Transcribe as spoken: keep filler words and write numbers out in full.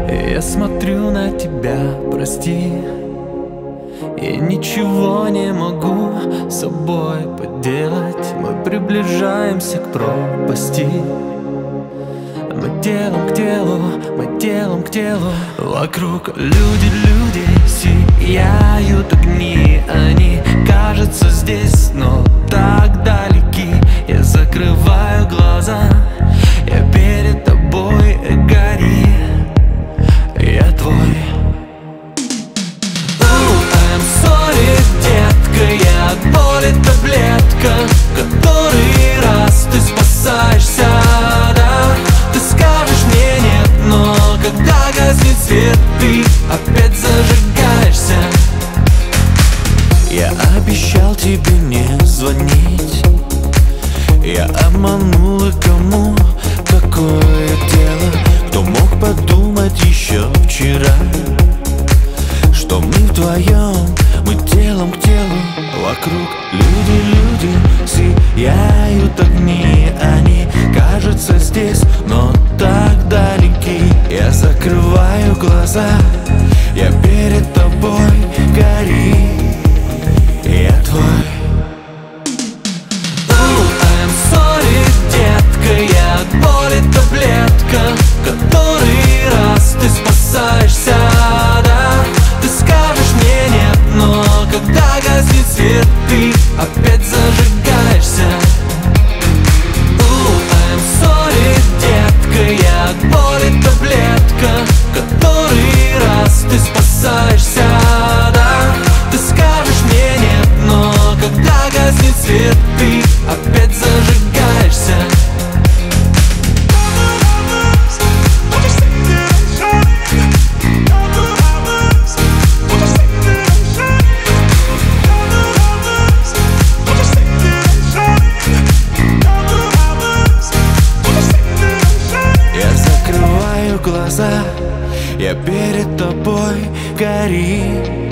Я смотрю на тебя, прости, и ничего не могу с собой поделать. Мы приближаемся к пропасти. Мы телом к телу, мы телом к телу. Вокруг люди, люди, сияют огни. Они, кажется, здесь, но так далеки. Я закрываю глаза, я перед тобой, гори. Я твой. Oh, I'm sorry, детка, я от боли таблетка. Который раз ты спасаешься, да? Ты скажешь мне нет, но когда гаснет свет, ты опять зажигаешься. Я обещал тебе не звонить. Я обманула кому какое дело. Кто мог подумать еще вчера, что мы вдвоем, мы телом к телу. Вокруг люди, люди, сияют огни. Они, кажется, здесь, но так далеки. Я закрываю глаза, я перед тобой, гори. Я твой. Oh, I'm sorry, детка, я от боли таблетка. Который раз ты спасаешься, да? Ты скажешь мне нет, но когда гаснет свет, ты опять зажигаешься. Oh, I'm sorry, детка, я от боли таблетка. Который раз ты спасаешься, да? Ты скажешь мне нет, но когда гаснет свет, ты опять зажигаешься. Я закрываю глаза, я перед тобой, гори.